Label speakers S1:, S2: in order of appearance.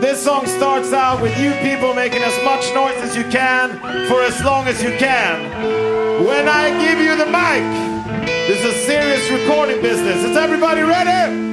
S1: This song starts out with you people making as much noise as you can for as long as you can. When I give you the mic, this is a serious recording business. Is everybody ready?